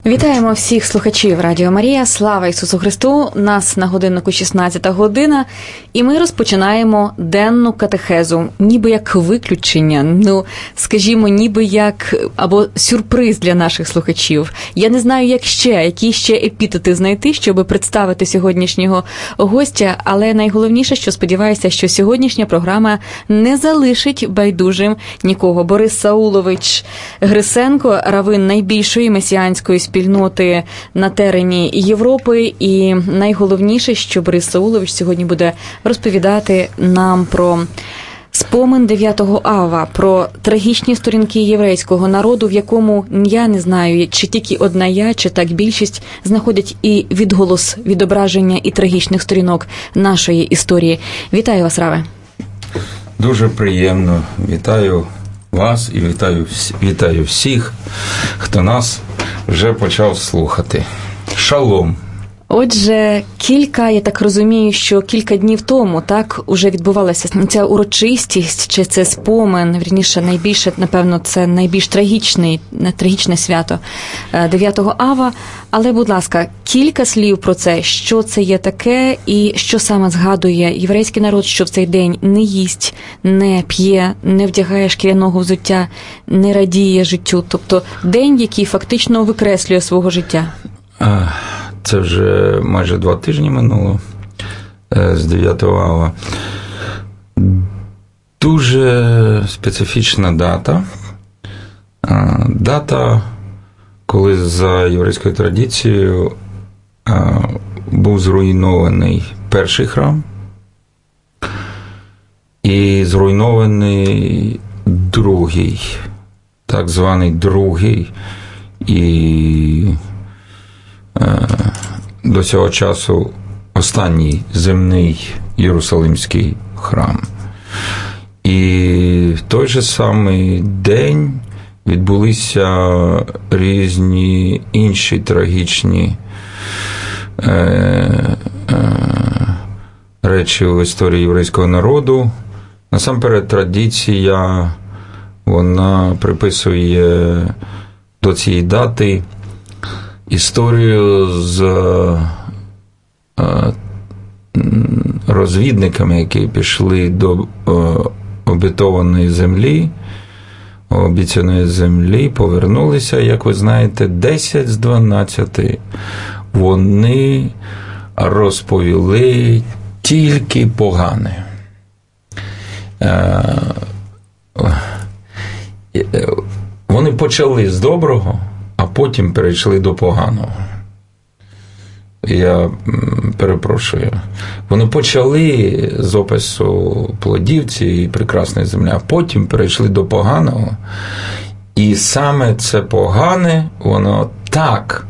Вітаємо всіх слухачів Радіо Марія. Слава Ісусу Христу! Нас на годиннику 16 година, і ми розпочинаємо денну катехезу. Ніби як виключення, скажімо, ніби як або сюрприз для наших слухачів. Я не знаю, які ще епітети знайти, щоб представити сьогоднішнього гостя, але найголовніше, що сподіваюся, що сьогоднішня програма не залишить байдужим нікого. Борис Саулович Грисенко, раввин найбільшої месіанської спільноти на терені Європи. І найголовніше, що Борис Саулович сьогодні буде розповідати нам про спомин 9-го Ава, про трагічні сторінки єврейського народу, в якому, я не знаю, чи тільки одна я, чи так більшість, знаходять і відголос, відображення і трагічних сторінок нашої історії. Вітаю вас, Раве. Дуже приємно. Вітаю вас і вітаю всіх, хто нас вже почав слухати. Шалом! Отже, я так розумію, що кілька днів тому, так, уже відбувалася ця урочистість, чи це спомин, вірніше, найбільше, напевно, це найбільш трагічне свято 9-го Ава. Але, будь ласка, кілька слів про це, що це є таке і що саме згадує єврейський народ, що в цей день не їсть, не п'є, не вдягає шкіряного взуття, не радіє життю. Тобто день, який фактично викреслює свого життя. Це вже майже 2 тижні минуло з 9-го Ава. Дуже специфічна дата. Дата, коли за єврейською традицією був зруйнований перший храм і зруйнований другий, так званий другий, і до цього часу останній земний Єрусалимський храм. І в той же самий день відбулися різні інші трагічні речі в історії єврейського народу. Насамперед, традиція, вона приписує до цієї дати історію з розвідниками, які пішли до обітованої землі, обіцяної землі, повернулися, як ви знаєте, 10 з 12. Вони розповіли тільки погане. Вони почали з доброго, а потім перейшли до поганого. Я перепрошую. Вони почали з опису плодів цієї прекрасної землі, а потім перейшли до поганого. І саме це погане, воно так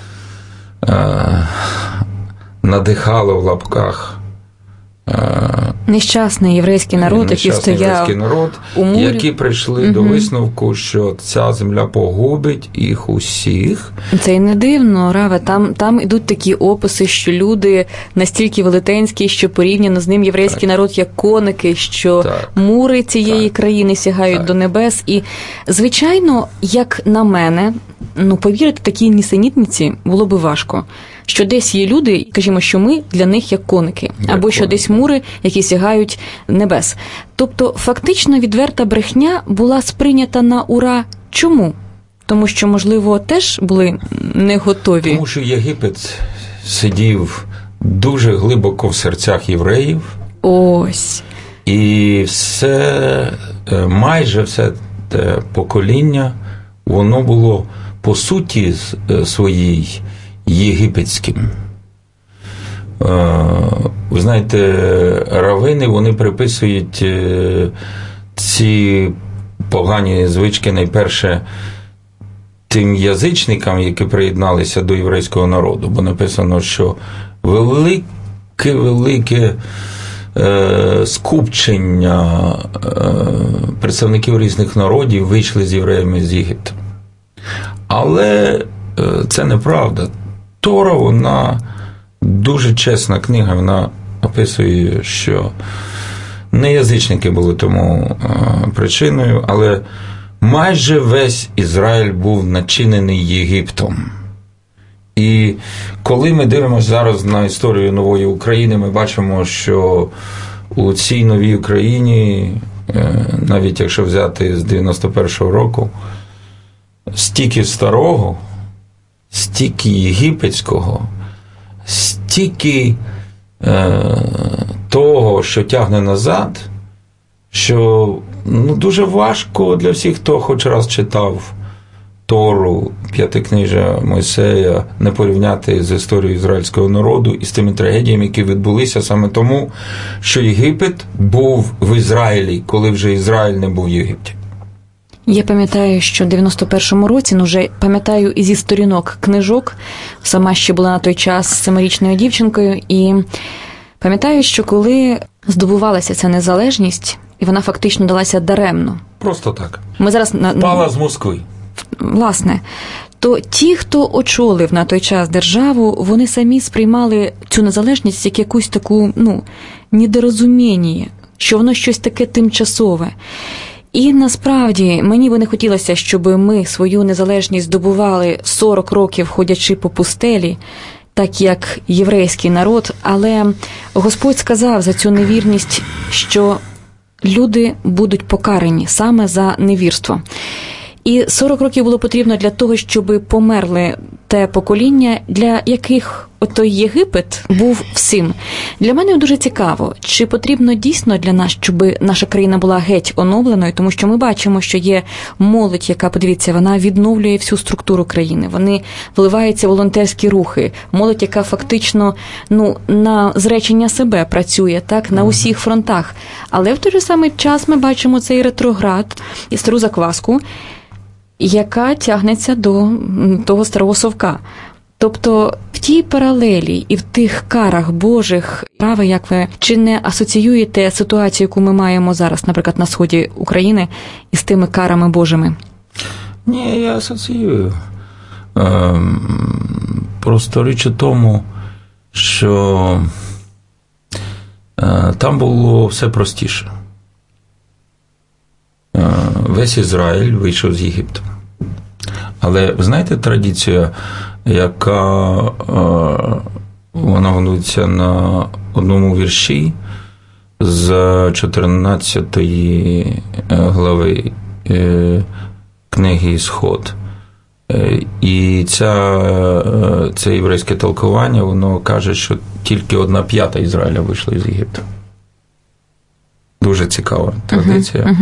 надихало в лапках нещасний єврейський народ, який стояв у мурі. Які прийшли до висновку, що ця земля погубить їх усіх. Це і не дивно, Раве. Там ідуть такі описи, що люди настільки велетенські, що порівняно з ним єврейський народ як коники, що мури цієї країни сягають до небес. І, звичайно, як на мене, повірити такій нісенітниці було би важко. Що десь є люди, кажімо, що ми для них як коники, або що десь мури, які сягають небес. Тобто, фактично, відверта брехня була сприйнята на ура. Чому? Тому що, можливо, теж були не готові. Тому що Єгипет сидів дуже глибоко в серцях євреїв. Ось. І майже все те покоління, воно було по суті своїй єгипетським. Ви знаєте, равини, вони приписують ці погані звички найперше тим язичникам, які приєдналися до єврейського народу, бо написано, що велике скупчення представників різних народів вийшли з євреями з Єгипту. Але це неправда. Тора, вона дуже чесна книга, вона описує, що не язичники були тому причиною, але майже весь Ізраїль був начинений Єгиптом. І коли ми дивимося зараз на історію нової України, ми бачимо, що у цій новій Україні, навіть якщо взяти з 91-го року, стільки старого, стільки єгипетського, стільки того, що тягне назад, що дуже важко для всіх, хто хоч раз читав Тору, П'ятикнижжя Мойсея, не порівняти з історією ізраїльського народу і з тими трагедіями, які відбулися саме тому, що Єгипет був в Ізраїлі, коли вже Ізраїль не був в Єгипті. Я пам'ятаю, що в 91-му році, вже пам'ятаю і зі сторінок книжок, сама ще була на той час 7-річною дівчинкою, і пам'ятаю, що коли здобувалася ця незалежність, і вона фактично далася даремно. Просто так. Ми зараз впала з Москви. Власне, то ті, хто очолив на той час державу, вони самі сприймали цю незалежність як якусь таку, недорозуміння, що воно щось таке тимчасове. І насправді мені би не хотілося, щоб ми свою незалежність здобували 40 років, ходячи по пустелі, так як єврейський народ, але Господь сказав за цю невірність, що люди будуть покарані саме за невірство. І 40 років було потрібно для того, щоб померли те покоління, для яких отой Єгипет був всім. Для мене дуже цікаво, чи потрібно дійсно для нас, щоб наша країна була геть оновленою, тому що ми бачимо, що є молодь, яка, подивіться, вона відновлює всю структуру країни, вони вливаються в волонтерські рухи, молодь, яка фактично, на зречення себе працює, так, на усіх фронтах. Але в той же самий час ми бачимо цей ретроград і стару закваску, яка тягнеться до того старого совка. Тобто в тій паралелі і в тих карах Божих, прави, як ви, чи не асоціюєте ситуацію, яку ми маємо зараз, наприклад, на сході України, із тими карами Божими? Ні, я асоціюю. Просто річ у тому, що там було все простіше. Весь Ізраїль вийшов з Єгипту. Але, ви знаєте, традиція, яка вона будується на одному вірші з 14 глави книги «Ісход». І це єврейське толкування, воно каже, що тільки 1/5 Ізраїля вийшла з Єгипту. Дуже цікава традиція.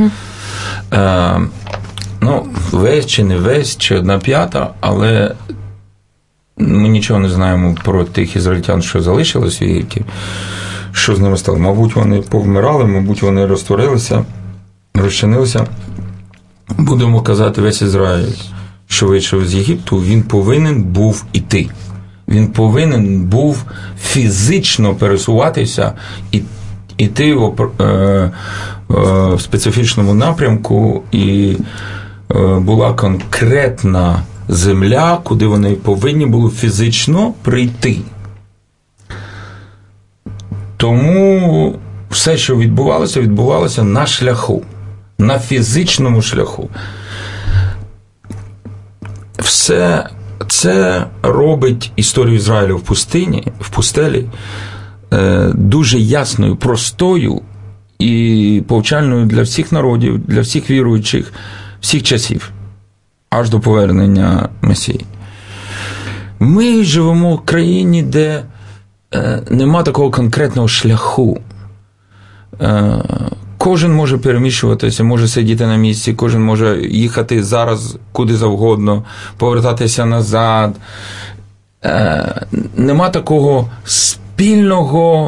Весь чи не весь, чи 1/5, але ми нічого не знаємо про тих ізраїльтян, що залишились в Єгипті, що з ними стало. Мабуть, вони повмирали, мабуть, вони розтворилися, розчинилися. Будемо казати, весь Ізраїль, що вийшов з Єгипту, він повинен був іти. Він повинен був фізично пересуватися і іти в специфічному напрямку, і була конкретна земля, куди вони повинні були фізично прийти. Тому все, що відбувалося на шляху, на фізичному шляху. Все це робить історію Ізраїлю в пустелі дуже ясною, простою і повчальною для всіх народів, для всіх віруючих, всіх часів, аж до повернення Месії. Ми живемо в країні, де нема такого конкретного шляху. Кожен може переміщуватися, може сидіти на місці, кожен може їхати зараз куди завгодно, повертатися назад. Нема такого спільного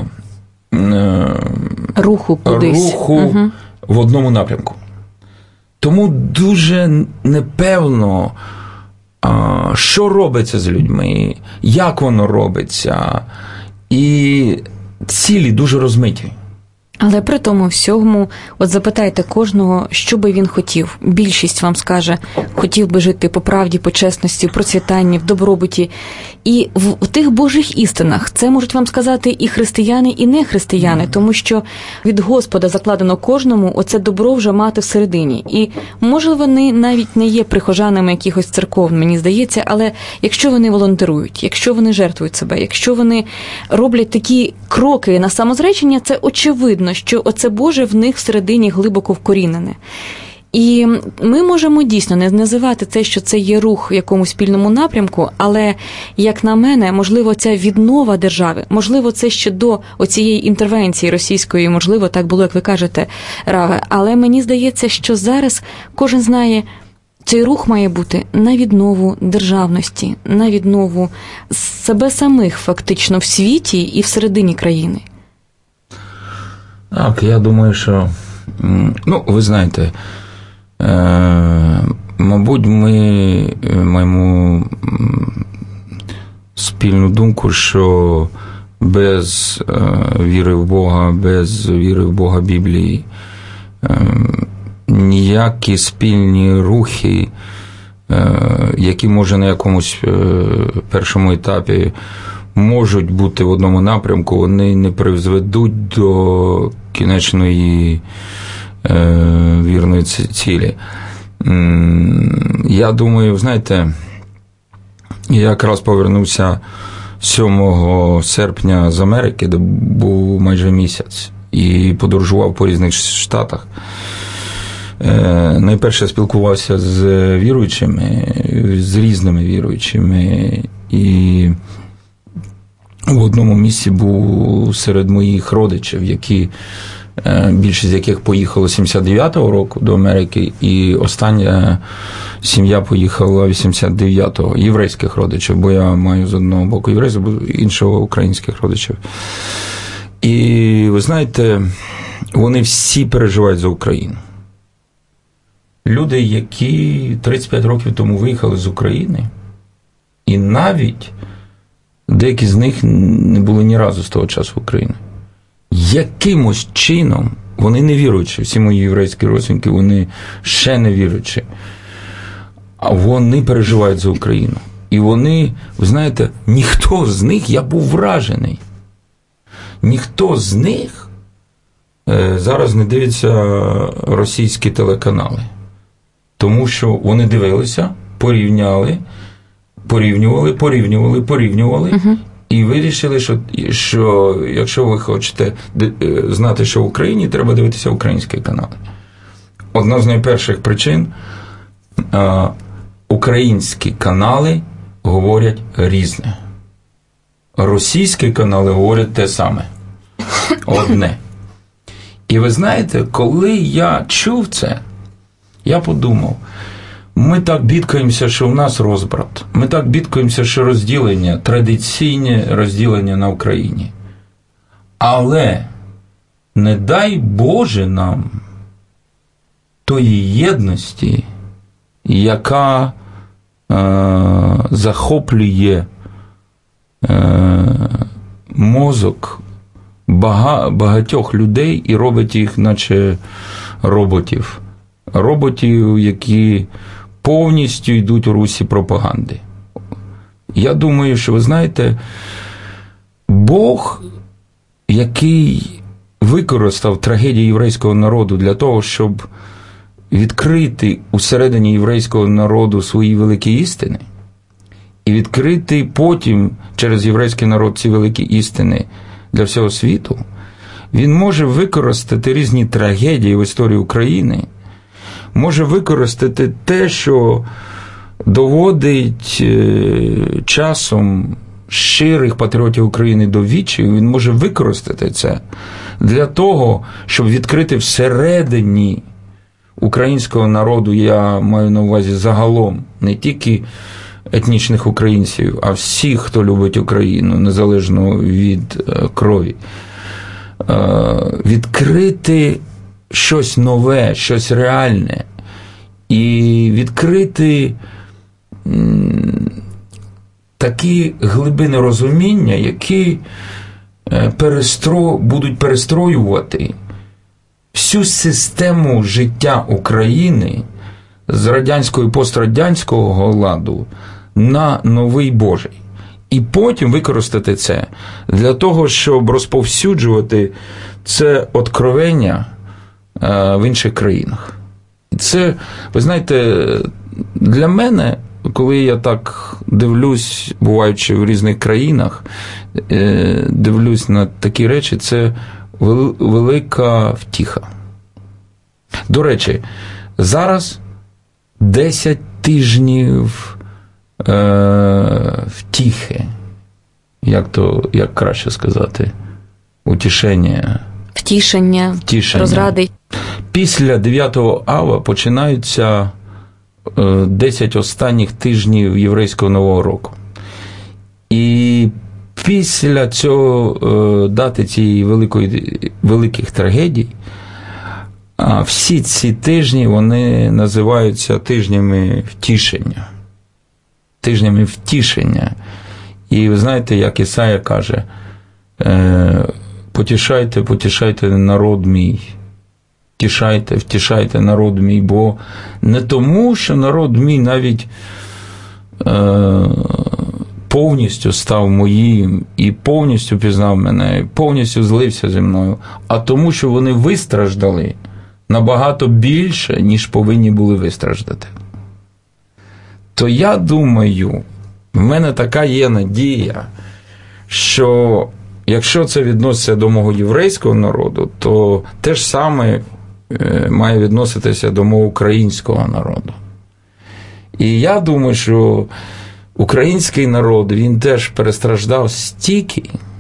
руху в одному напрямку. Тому дуже непевно, що робиться з людьми, як воно робиться, і цілі дуже розмиті. Але при тому всьому, от запитайте кожного, що би він хотів. Більшість вам скаже, хотів би жити по правді, по чесності, в процвітанні, в добробуті. І в тих Божих істинах це можуть вам сказати і християни, і не християни, тому що від Господа закладено кожному оце добро вже мати всередині. І, може, вони навіть не є прихожанами якихось церков, мені здається, але якщо вони волонтерують, якщо вони жертвують себе, якщо вони роблять такі кроки на самозречення, це очевидно, що оце Боже в них всередині глибоко вкорінене. І ми можемо дійсно не називати це, що це є рух в якомусь спільному напрямку, але, як на мене, можливо, ця віднова держави, можливо, це ще до оцієї інтервенції російської, можливо, так було, як ви кажете, Раве, але мені здається, що зараз кожен знає, цей рух має бути на віднову державності, на віднову себе самих фактично в світі і всередині країни. Так, я думаю, що, ви знаєте, мабуть, ми маємо спільну думку, що без віри в Бога, без віри в Бога Біблії, ніякі спільні рухи, які, може, на якомусь першому етапі можуть бути в одному напрямку, вони не призведуть до кінечної вірної цілі. Я думаю, знаєте, я якраз повернувся 7 серпня з Америки, де був майже місяць, і подорожував по різних штатах. Найперше спілкувався з віруючими, з різними віруючими, і в одному місці був серед моїх родичів, більшість з яких поїхало 79-го року до Америки, і остання сім'я поїхала 89-го, єврейських родичів, бо я маю з одного боку єврейських, з іншого українських родичів. І ви знаєте, вони всі переживають за Україну. Люди, які 35 років тому виїхали з України, і навіть деякі з них не були ні разу з того часу в Україні. Якимось чином, вони не віруючі, всі мої єврейські родственники, вони ще не віруючі, а вони переживають за Україну. І вони, ви знаєте, ніхто з них, я був вражений, ніхто з них зараз не дивиться російські телеканали. Тому що вони дивилися, порівнювали, і вирішили, що якщо ви хочете знати, що в Україні, треба дивитися українські канали. Одна з найперших причин – українські канали говорять різне. Російські канали говорять те саме. Одне. І ви знаєте, коли я чув це, я подумав, ми так бідкаємося, що в нас розбрат. Ми так бідкаємося, що розділення, традиційне розділення на Україні. Але не дай Боже нам тої єдності, яка захоплює мозок багатьох людей і робить їх, наче роботів. Роботів, які повністю йдуть у русі пропаганди. Я думаю, що, ви знаєте, Бог, який використав трагедію єврейського народу для того, щоб відкрити усередині єврейського народу свої великі істини, і відкрити потім через єврейський народ ці великі істини для всього світу, він може використати різні трагедії в історії України, може використати те, що доводить часом щирих патріотів України до відчаю, він може використати це для того, щоб відкрити всередині українського народу, я маю на увазі загалом, не тільки етнічних українців, а всіх, хто любить Україну, незалежно від крові, відкрити щось нове, щось реальне, і відкрити такі глибини розуміння, які будуть перестроювати всю систему життя України з радянського і пострадянського ладу на новий Божий. І потім використати це для того, щоб розповсюджувати це откровення в інших країнах. І це, ви знаєте, для мене, коли я так дивлюсь, буваючи в різних країнах, дивлюсь на такі речі, це велика втіха. До речі, зараз 10 тижнів втіхи. Як краще сказати? Утішення. Втішення. Розради. Після 9-го ава починаються 10 останніх тижнів єврейського Нового року. І після цього дати цієї великих трагедій, всі ці тижні, вони називаються тижнями втішення. Тижнями втішення. І ви знаєте, як Ісая каже, потішайте, потішайте народ мій. Втішайте народ мій, бо не тому, що народ мій навіть повністю став моїм і повністю пізнав мене, і повністю злився зі мною, а тому, що вони вистраждали набагато більше, ніж повинні були вистраждати. То я думаю, в мене така є надія, що якщо це відноситься до мого єврейського народу, то те ж саме має відноситися до мого українського народу. І я думаю, що український народ, він теж перестраждав стільки,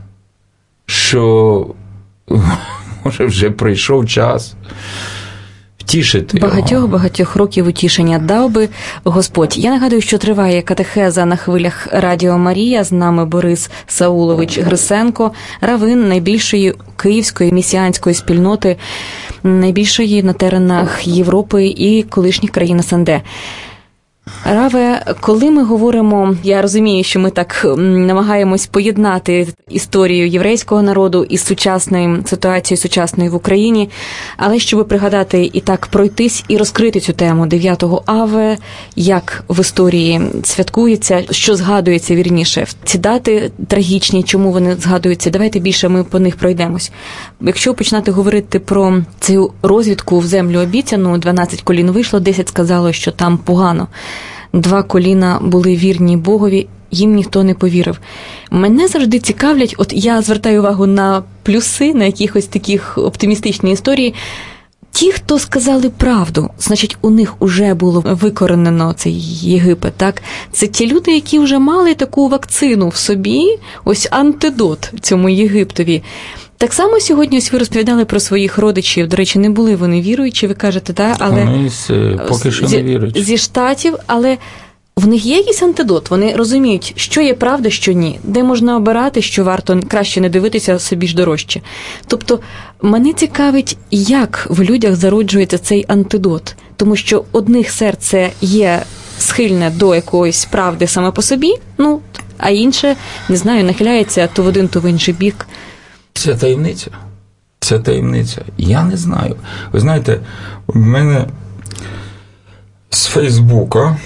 що, може, вже прийшов час втішити його. Багатьох років утішення дав би Господь. Я нагадую, що триває катехеза на хвилях Радіо Марія. З нами Борис Саулович Грисенко, равин найбільшої київської месіанської спільноти, найбільшої на теренах Європи і колишніх країн СНД. Раве, коли ми говоримо, я розумію, що ми так намагаємось поєднати історію єврейського народу із сучасною ситуацією сучасною в Україні, але щоб пригадати і так пройтись і розкрити цю тему 9-го Аве, як в історії святкується, що згадується вірніше, ці дати трагічні, чому вони згадуються, давайте більше ми по них пройдемось. Якщо починати говорити про цю розвідку в землю обіцяну, 12 колін вийшло, 10 сказало, що там погано. 2 коліна були вірні Богові, їм ніхто не повірив. Мене завжди цікавлять, от я звертаю увагу на плюси, на якихось таких оптимістичні історії. Ті, хто сказали правду, значить, у них уже було викоренено цей Єгипет, так? Це ті люди, які вже мали таку вакцину в собі, ось антидот цьому Єгиптові. Так само сьогодні ось ви розповідали про своїх родичів. До речі, не були вони віруючі, ви кажете, так? Але вони поки що не вірують. Зі Штатів, але в них є якийсь антидот. Вони розуміють, що є правда, що ні. Де можна обирати, що варто краще не дивитися, собі ж дорожче. Тобто, мене цікавить, як в людях зароджується цей антидот. Тому що одних серце є схильне до якоїсь правди саме по собі, а інше, не знаю, нахиляється то в один, то в інший бік. Це таємниця. Це таємниця. Я не знаю. Ви знаєте, в мене з Фейсбука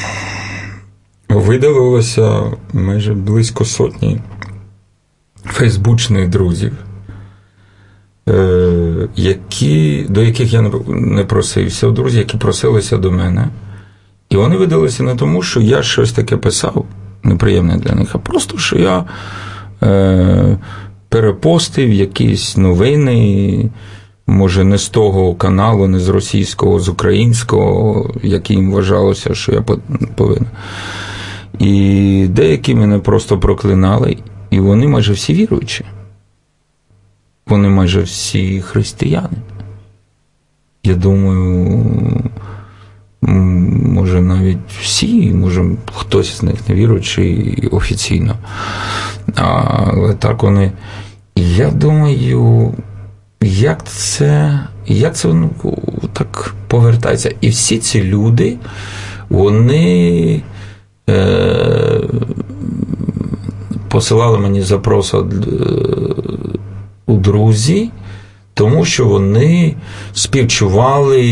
видалилося майже близько 100 фейсбучних друзів, до яких я не просився, друзі, які просилися до мене. І вони видалися не тому, що я щось таке писав, неприємне для них, а просто, що я перепостив якісь новини, може, не з того каналу, не з російського, з українського, яким вважалося, що я повинен. І деякі мене просто проклинали, і вони майже всі віруючі. Вони майже всі християни. Я думаю, може, навіть всі, може, хтось з них не віруючий офіційно. Але так вони... Я думаю, як це так повертається. І всі ці люди, вони посилали мені запроси у друзі Тому що вони співчували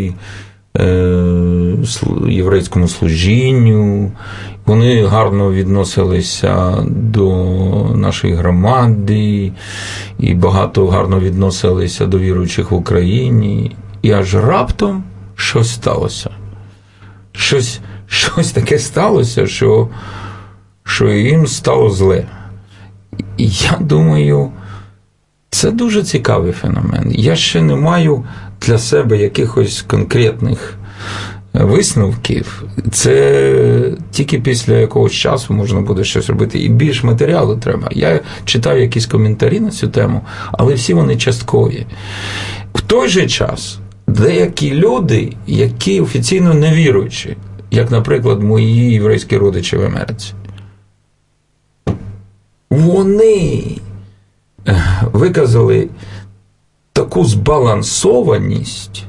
єврейському служінню, вони гарно відносилися до нашої громади, і багато гарно відносилися до віруючих в Україні. І аж раптом щось сталося. Щось таке сталося, що їм стало зле. І я думаю, це дуже цікавий феномен. Я ще не маю для себе якихось конкретних висновків. Це тільки після якогось часу можна буде щось робити. І більш матеріалу треба. Я читав якісь коментарі на цю тему, але всі вони часткові. В той же час деякі люди, які офіційно не віруючі, як, наприклад, мої єврейські родичі в Америці, вони виказали таку збалансованість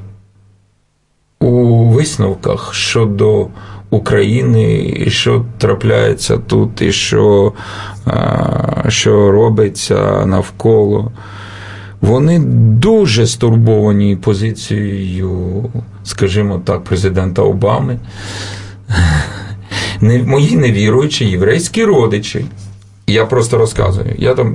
у висновках щодо України, і що трапляється тут, і що робиться навколо. Вони дуже стурбовані позицією, скажімо так, президента Обами. Мої невіруючі єврейські родичі. Я просто розказую. Я там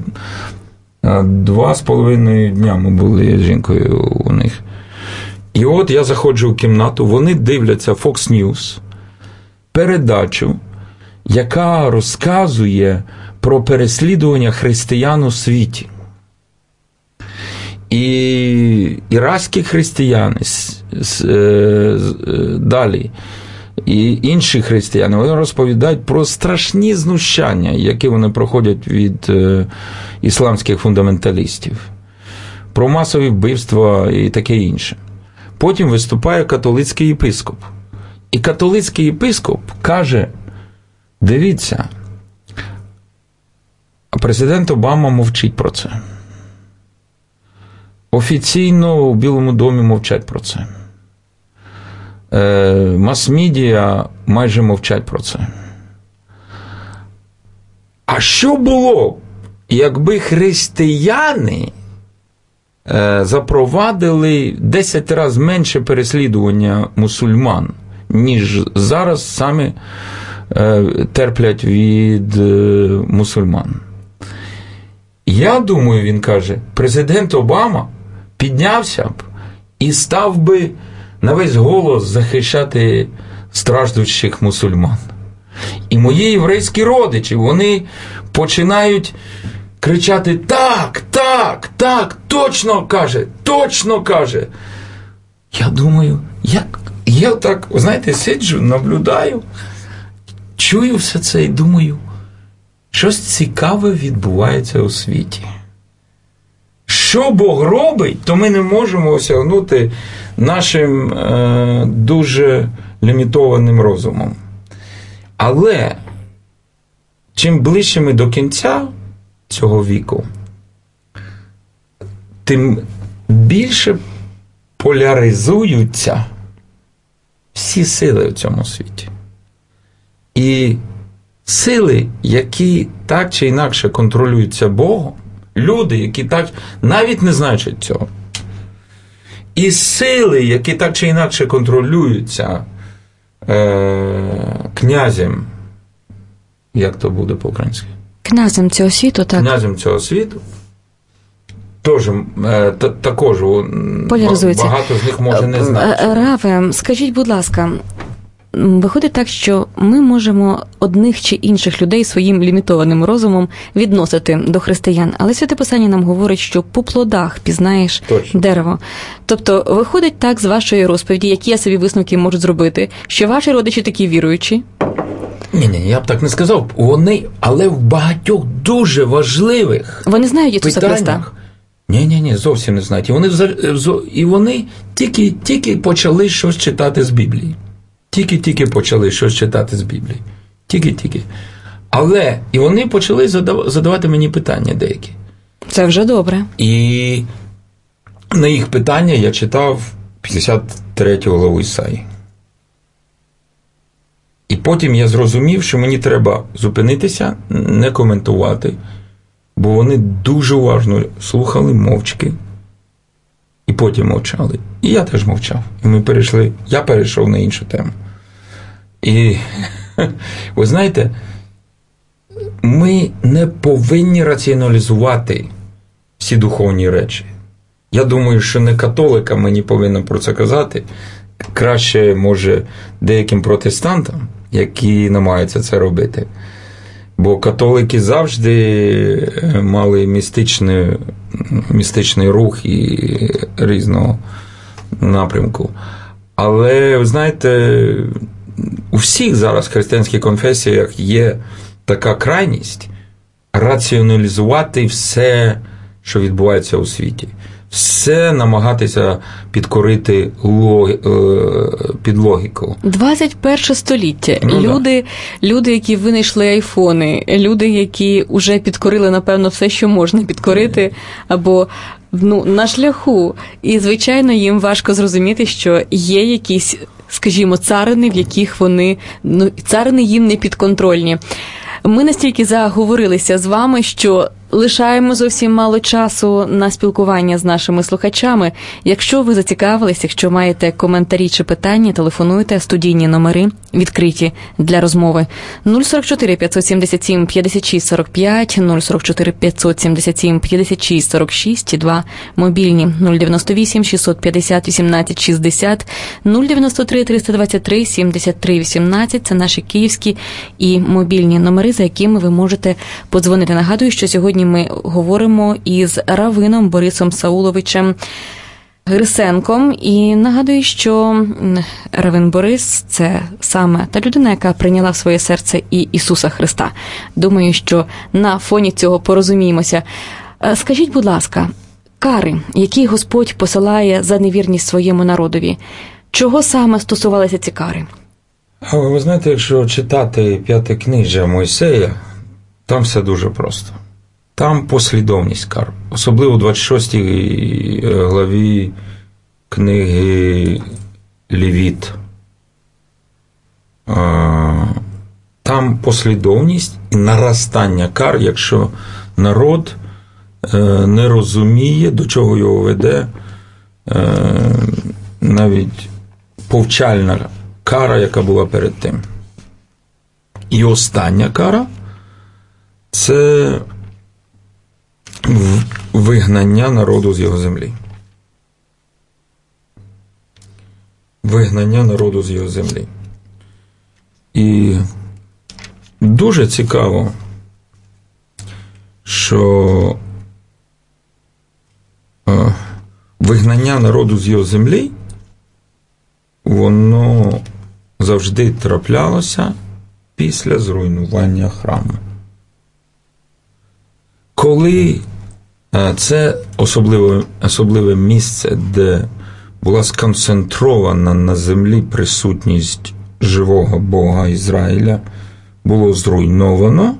2,5 дня ми були з жінкою у них. І от я заходжу в кімнату, вони дивляться Fox News, передачу, яка розказує про переслідування християн у світі. І іракські християни, далі, і інші християни, вони розповідають про страшні знущання, які вони проходять від ісламських фундаменталістів, про масові вбивства і таке інше. Потім виступає католицький єпископ. І католицький єпископ каже, дивіться, президент Обама мовчить про це. Офіційно у Білому домі мовчать про це. Мас-медіа майже мовчать про це. А що було, якби християни запровадили 10 разів менше переслідування мусульман, ніж зараз самі терплять від мусульман? Я думаю, він каже, президент Обама піднявся б і став би на весь голос захищати страждущих мусульман. І мої єврейські родичі, вони починають кричати «Так, так, так, точно каже». Я думаю, я так, знаєте, сиджу, наблюдаю, чую все це і думаю, щось цікаве відбувається у світі. Що Бог робить, то ми не можемо осягнути нашим дуже лімітованим розумом. Але чим ближче ми до кінця цього віку, тим більше поляризуються всі сили в цьому світі. І сили, які так чи інакше контролюються Богом, люди, які так, навіть не знаючи цього, і сили, які так чи інакше контролюються князем, як то буде по-українськи? Князем цього світу, так. Князем цього світу, також багато з них може не знати. Раве, скажіть, будь ласка, виходить так, що ми можемо одних чи інших людей своїм лімітованим розумом відносити до християн, але Святе Писання нам говорить, що по плодах пізнаєш дерево. Тобто, виходить так з вашої розповіді, які я собі висновки можу зробити, що ваші родичі такі віруючі? Ні, я б так не сказав. Вони, але в багатьох дуже важливих Вони знають Ісуса Христа? Ні, зовсім не знають. І вони тільки почали щось читати з Біблії. Тільки почали щось читати з Біблії. Тільки. Але і вони почали задавати мені питання деякі. Це вже добре. І на їх питання я читав 53 главу Ісаї. І потім я зрозумів, що мені треба зупинитися, не коментувати, бо вони дуже уважно слухали мовчки. потім мовчали. І я теж мовчав. І я перейшов на іншу тему. І, ви знаєте, ми не повинні раціоналізувати всі духовні речі. Я думаю, що не католикам мені повинно про це казати. Краще, може, деяким протестантам, які намагаються це робити. Бо католики завжди мали містичний рух і різного напрямку. Але, ви знаєте, у всіх зараз християнських конфесіях є така крайність раціоналізувати все, що відбувається у світі. Все намагатися підкорити під логіку. 21 століття. Люди, які винайшли айфони, люди, які вже підкорили, напевно, все, що можна підкорити, або на шляху. І, звичайно, їм важко зрозуміти, що є якісь, скажімо, царини, в яких царини їм не підконтрольні. Ми настільки заговорилися з вами, що лишаємо зовсім мало часу на спілкування з нашими слухачами. Якщо ви зацікавились, якщо маєте коментарі чи питання, телефонуйте, студійні номери відкриті для розмови. 044 577 56 45, 044 577 56 46 і 2 мобільні 098 650 18 60, 093 323 73 18. Це наші київські і мобільні номери, за якими ви можете подзвонити. Нагадую, що сьогодні ми говоримо із раввином Борисом Сауловичем Грисенком. І нагадую, що раввин Борис – це саме та людина, яка прийняла в своє серце і Ісуса Христа. Думаю, що на фоні цього порозуміємося. Скажіть, будь ласка, кари, які Господь посилає за невірність своєму народові, чого саме стосувалися ці кари? Ви знаєте, якщо читати 5-книжжя Мойсея, там все дуже просто. Там послідовність кар. Особливо у 26 главі книги Левіт. Там послідовність і наростання кар, якщо народ не розуміє, до чого його веде навіть повчальна кара, яка була перед тим. І остання кара – це вигнання народу з його землі. Вигнання народу з його землі. І дуже цікаво, що вигнання народу з його землі, воно завжди траплялося після зруйнування храму. Коли це особливе місце, де була сконцентрована на землі присутність живого Бога Ізраїля, було зруйновано,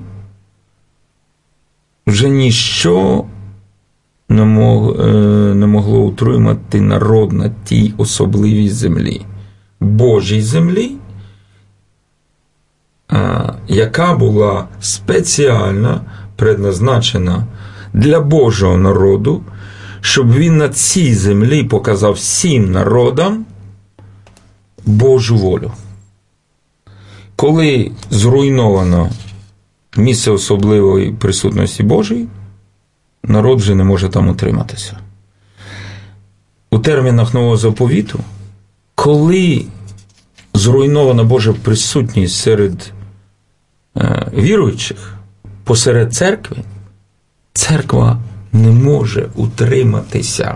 вже ніщо не могло утримати народ на тій особливій землі, Божій землі, яка була спеціально предназначена для Божого народу, щоб він на цій землі показав всім народам Божу волю. Коли зруйновано місце особливої присутності Божої, народ вже не може там утриматися. У термінах Нового Заповіту, коли зруйнована Божа присутність серед віруючих, посеред церкви, церква не може утриматися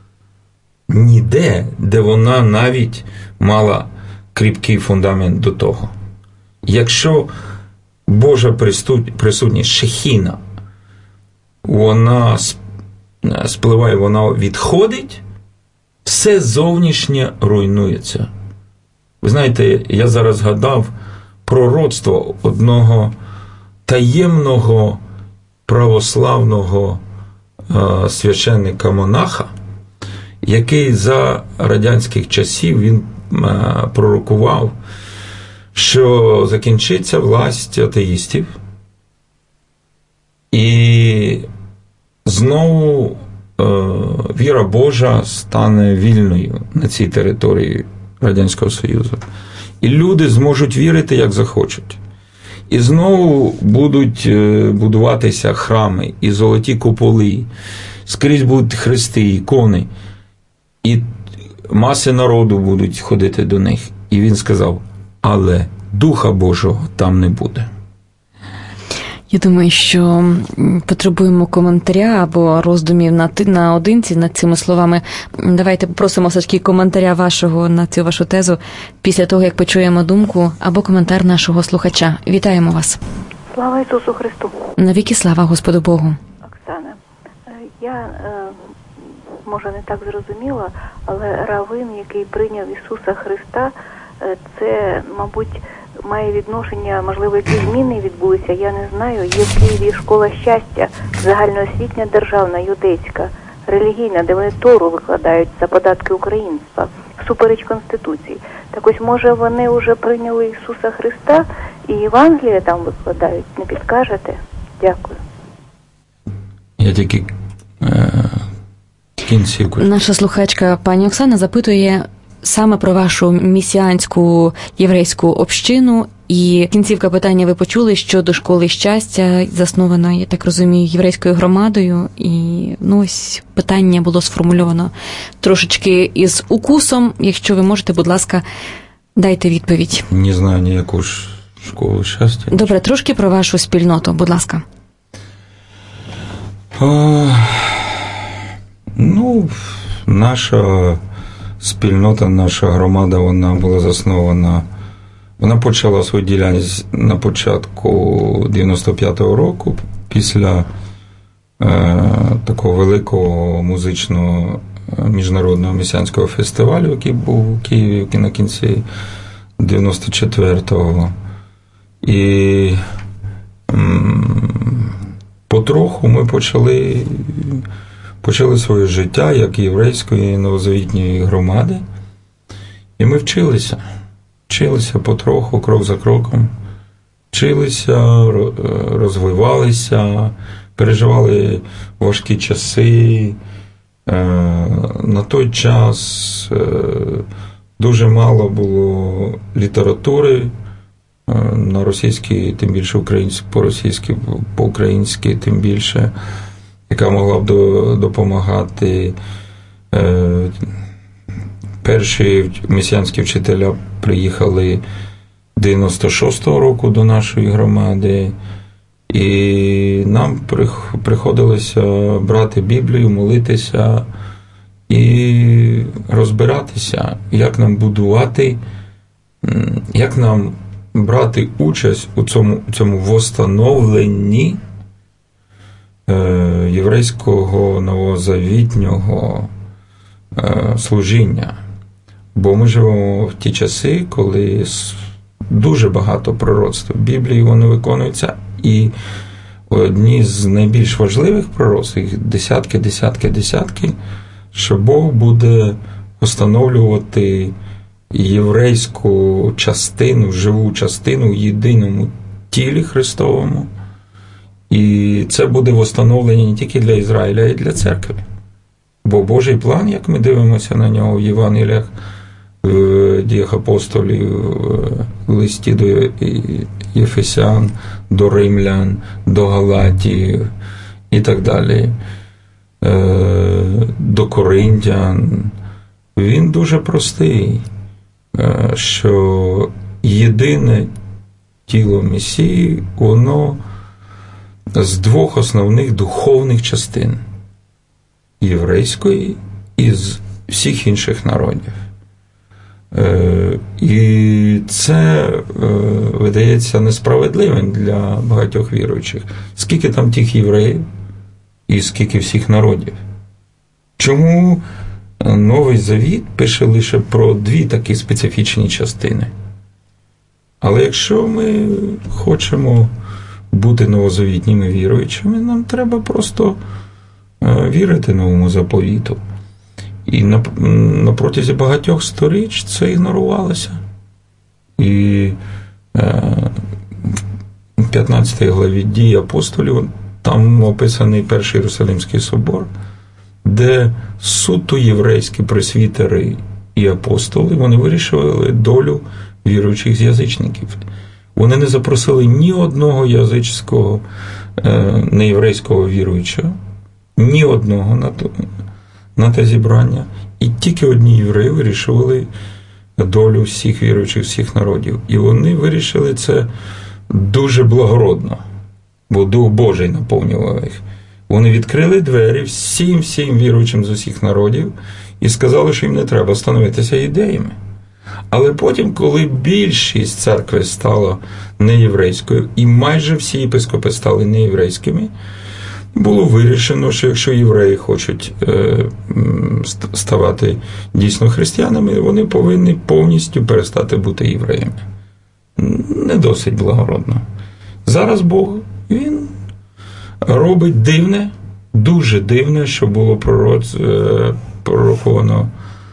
ніде, де вона навіть мала кріпкий фундамент до того. Якщо Божа присутність, шехіна, вона спливає, вона відходить, все зовнішнє руйнується. Ви знаєте, я зараз згадав пророцтво одного таємного православного священника-монаха, який за радянських часів він пророкував, що закінчиться власть атеїстів і знову віра Божа стане вільною на цій території Радянського Союзу. І люди зможуть вірити, як захочуть. І знову будуть будуватися храми, і золоті куполи, скрізь будуть хрести, ікони, і маси народу будуть ходити до них. І він сказав, але Духа Божого там не буде. Я думаю, що потребуємо коментаря або роздумів наодинці над цими словами. Давайте попросимо все-таки коментаря вашого на цю вашу тезу після того, як почуємо думку або коментар нашого слухача. Вітаємо вас. Слава Ісусу Христу. Навіки слава Господу Богу. Оксана, я, може, не так зрозуміла, але раввин, який прийняв Ісуса Христа, це, мабуть, має відношення, можливо, які зміни відбулися, я не знаю. Є в Києві школа щастя, загальноосвітня державна, юдейська, релігійна, де вони Тору викладають за податки українства, всупереч Конституції. Так ось, може, вони вже прийняли Ісуса Христа і Євангелія там викладають, не підкажете? Дякую. Я тільки кінцівку. Наша слухачка пані Оксана запитує саме про вашу місіанську єврейську общину, і кінцівка питання ви почули щодо школи щастя, заснована, я так розумію, єврейською громадою, і ось питання було сформульовано трошечки із укусом. Якщо ви можете, будь ласка, дайте відповідь. Не знаю ніяку школу щастя. Добре, трошки про вашу спільноту, будь ласка. Наша спільнота, наша громада, вона була заснована, вона почала свою діяльність на початку 95-го року, після такого великого музичного міжнародного місіанського фестивалю, який був у Києві на кінці 94-го. І потроху ми почали своє життя як єврейської новозавітньої громади. І ми вчилися потроху, крок за кроком. Вчилися, розвивалися, переживали важкі часи. На той час дуже мало було літератури на російській, тим більше по-російськи, по-українськи, тим більше, яка могла б допомагати. Перші месіанські вчителя приїхали 96-го року до нашої громади, і нам приходилося брати Біблію, молитися і розбиратися, як нам будувати, як нам брати участь у цьому восстановленні єврейського новозавітнього служіння. Бо ми живемо в ті часи, коли дуже багато пророцтв в Біблії вони виконуються, і одні з найбільш важливих пророцтв, їх десятки, що Бог буде встановлювати єврейську частину, живу частину в єдиному тілі Христовому. І це буде встановлення не тільки для Ізраїля, а й для церкви. Бо Божий план, як ми дивимося на нього в Євангеліях, в Діях апостолів, в листі до Єфесян, до римлян, до Галатів і так далі, до Коринтян, він дуже простий, що єдине тіло Месії, воно з двох основних духовних частин – єврейської і з всіх інших народів. І це видається несправедливим для багатьох віруючих. Скільки там тих євреїв і скільки всіх народів? Чому Новий Завіт пише лише про дві такі специфічні частини? Але якщо ми хочемо бути новозавітніми віруючими, нам треба просто вірити новому заповіту. І на протязі багатьох сторіч це ігнорувалося. І в 15 главі Дій апостолів там описаний Перший Єрусалимський собор, де суто єврейські пресвітери і апостоли, вони вирішували долю віруючих язичників. Вони не запросили ні одного язичського, неєврейського віруючого, ні одного на те зібрання. І тільки одні євреї вирішували долю всіх віруючих, всіх народів. І вони вирішили це дуже благородно, бо Дух Божий наповнював їх. Вони відкрили двері всім віруючим з усіх народів і сказали, що їм не треба становитися ідеями. Але потім, коли більшість церкви стала неєврейською, і майже всі єпископи стали неєврейськими, було вирішено, що якщо євреї хочуть ставати дійсно християнами, вони повинні повністю перестати бути євреями. Не досить благородно. Зараз Бог, Він робить дивне, дуже дивне, що було пророковано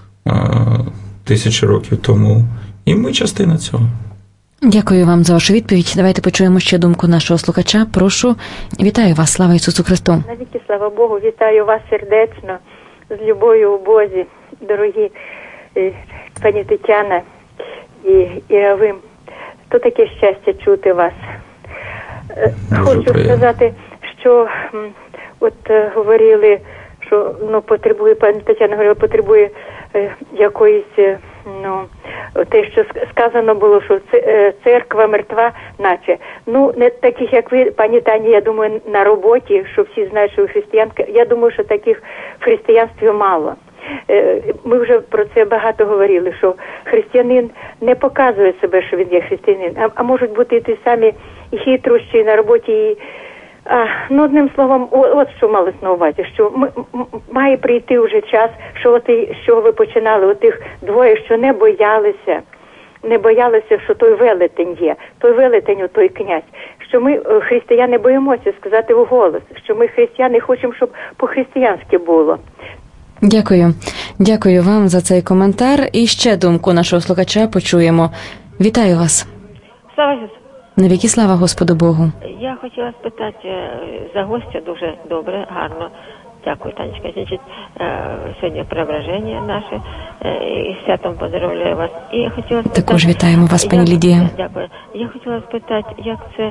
1000 років тому. І ми частина цього. Дякую вам за вашу відповідь. Давайте почуємо ще думку нашого слухача. Прошу. Вітаю вас. Слава Ісусу Христу. Навіки, слава Богу. Вітаю вас сердечно, з любов'ю у Бозі, дорогі пані Тетяна і Равим. То таке щастя чути вас. Хочу сказати, що от говорили, що потребує, пані Тетяна говорила, потребує якоїсь, те, що сказано було, що церква мертва, наче. Не таких, як ви, пані Тані, я думаю, на роботі, що всі знають, що ви християнка. Я думаю, що таких в християнстві мало. Ми вже про це багато говорили, що християнин не показує себе, що він є християнин, а можуть бути і ті самі і хитрощі на роботі, і одним словом, от що малось на увазі, що має прийти вже час, що з чого ви починали, отих двоє, що не боялися, що той велетень є, той велетень, той князь, що ми, християни, боїмося сказати вголос, що ми, християни, хочемо, щоб по-християнськи було. Дякую вам за цей коментар. І ще думку нашого слухача почуємо. Вітаю вас. Слава Ісусу. Навіки слава Господу Богу. Я хотіла спитати за гостя дуже добре, гарно. Дякую, Танечка. Значить, сьогодні преображення наше, і святом поздравляю вас. І я хотіла спитати... Також вітаємо вас, пані Лідія. Дякую. Я хотіла спитати, як це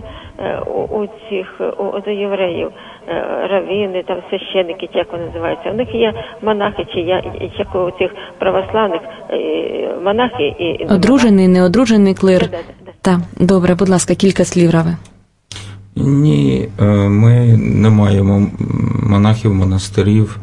у євреїв, раввини, там священники, як вони називаються, у них є монахи, чи як у цих православних монахи і... Одружений, неодружений клир. Так, добре, будь ласка, кілька слів, Раве. Ні, ми не маємо монахів, монастирів.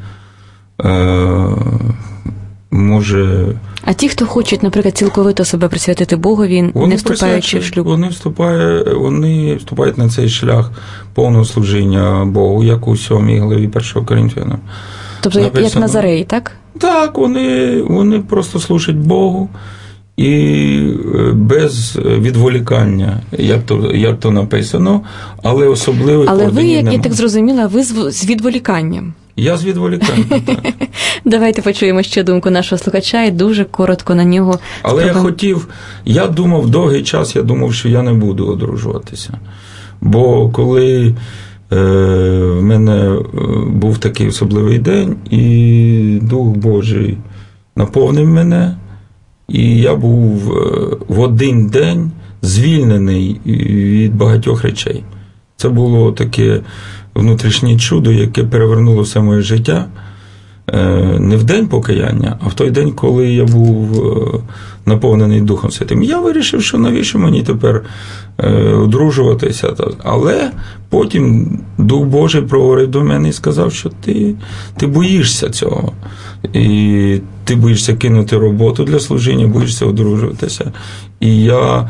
Може... А ті, хто хочуть, наприклад, цілковито себе присвятити Богові, не вступаючи в шлюб? Вони вступають на цей шлях повного служіння Богу, як у 7 главі 1 Коринфянам. Тобто, як Назарей, так? Так, вони просто служать Богу. І без відволікання, як то написано, але особливо... Але ви, як я так зрозуміла, ви з відволіканням. Я з відволіканням, так. Давайте почуємо ще думку нашого слухача і дуже коротко на нього. Але я думав, довгий час, що я не буду одружуватися. Бо коли в мене був такий особливий день, і Дух Божий наповнив мене, і я був в один день звільнений від багатьох речей. Це було таке внутрішнє чудо, яке перевернуло все моє життя. Не в день покаяння, а в той день, коли я був наповнений Духом Святим. Я вирішив, що навіщо мені тепер одружуватися. Але потім Дух Божий проговорив до мене і сказав, що ти боїшся цього. І ти боїшся кинути роботу для служіння, боїшся одружуватися. І я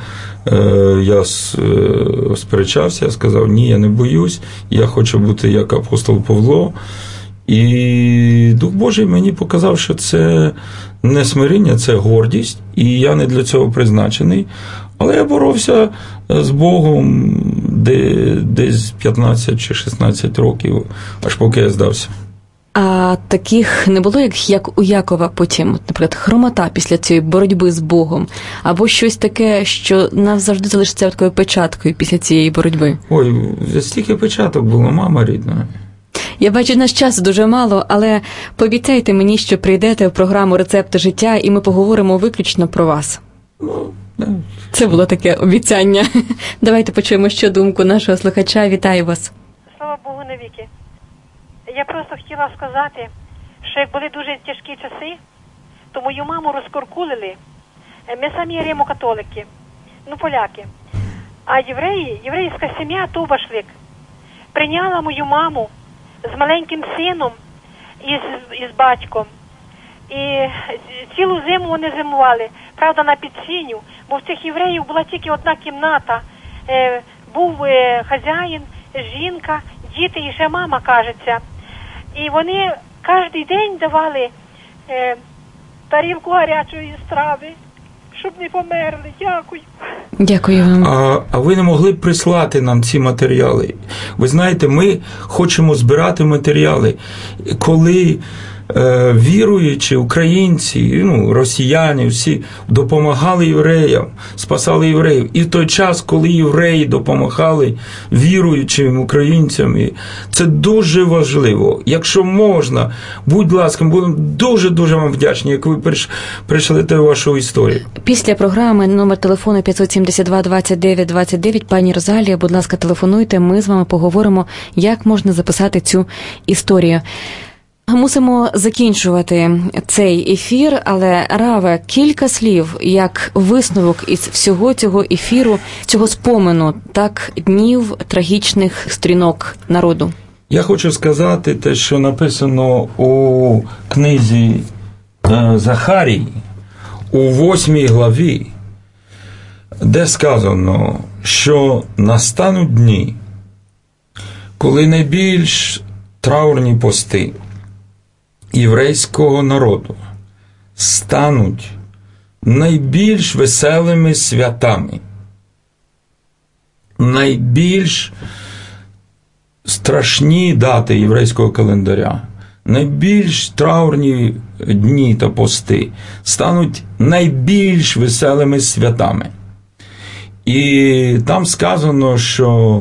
сперечався, я сказав, ні, я не боюсь, я хочу бути як апостол Павло. І Дух Божий мені показав, що це не смирення, це гордість, і я не для цього призначений. Але я боровся з Богом десь 15 чи 16 років, аж поки я здався. А таких не було, як у Якова потім, наприклад, хромота після цієї боротьби з Богом, або щось таке, що нас завжди залишиться такою печаткою після цієї боротьби? Ой, стільки печаток було, мама рідна. Я бачу, наш час дуже мало, але пообіцяйте мені, що прийдете в програму «Рецепти життя» і ми поговоримо виключно про вас. Це було таке обіцяння. Давайте почуємо ще думку нашого слухача. Вітаю вас. Слава Богу навіки. Я просто хотіла сказати, що як були дуже тяжкі часи, то мою маму розкуркулили. Ми самі римо-католики, поляки. А єврейська сім'я Тубашлик прийняла мою маму з маленьким сином і з батьком. І цілу зиму вони зимували, правда, на підсінню, бо в цих євреїв була тільки одна кімната. Був хазяїн, жінка, діти і ще мама, кажеться. І вони кожен день давали тарілку гарячої страви, щоб не померли. Дякую. Дякую вам. А ви не могли б прислати нам ці матеріали? Ви знаєте, ми хочемо збирати матеріали, коли віруючі українці, росіяни, всі допомагали євреям, спасали євреїв. І в той час, коли євреї допомагали віруючим українцям, це дуже важливо. Якщо можна, будь ласка, будемо дуже-дуже вам вдячні, як ви прийшлете вашу історію. Після програми номер телефону 572 29 29. Пані Розалія, будь ласка, телефонуйте, ми з вами поговоримо, як можна записати цю історію. Мусимо закінчувати цей ефір, але, Раве, кілька слів, як висновок із всього цього ефіру, цього спомену, днів трагічних сторінок народу. Я хочу сказати те, що написано у книзі Захарії, у 8 главі, де сказано, що настануть дні, коли найбільш траурні пости єврейського народу стануть найбільш веселими святами, найбільш страшні дати єврейського календаря, найбільш траурні дні та пости стануть найбільш веселими святами. І там сказано, що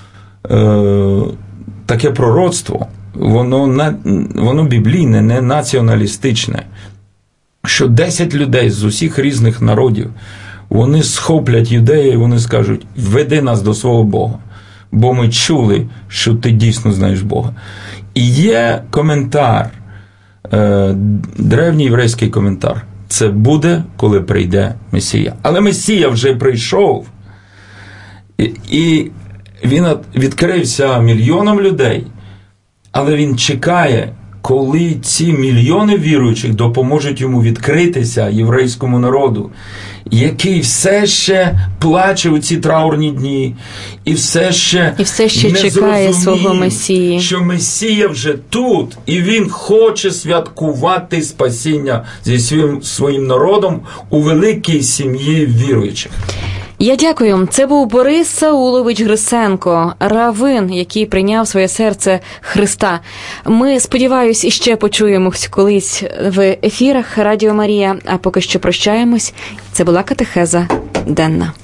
таке пророцтво, воно біблійне, не націоналістичне, що 10 людей з усіх різних народів, вони схоплять юдея і вони скажуть: веди нас до свого Бога, бо ми чули, що ти дійсно знаєш Бога. І є коментар, древній єврейський коментар: це буде, коли прийде Месія. Але Месія вже прийшов, і він відкрився мільйонам людей, але він чекає, коли ці мільйони віруючих допоможуть йому відкритися, єврейському народу, який все ще плаче у ці траурні дні, і все ще не чекає свого Месії. Що Месія вже тут, і він хоче святкувати спасіння зі своїм народом у великій сім'ї віруючих. Я дякую. Це був Борис Саулович Грисенко, равин, який прийняв своє серце Христа. Ми, сподіваюсь, іще почуємось колись в ефірах Радіо Марія, а поки що прощаємось. Це була катехеза денна.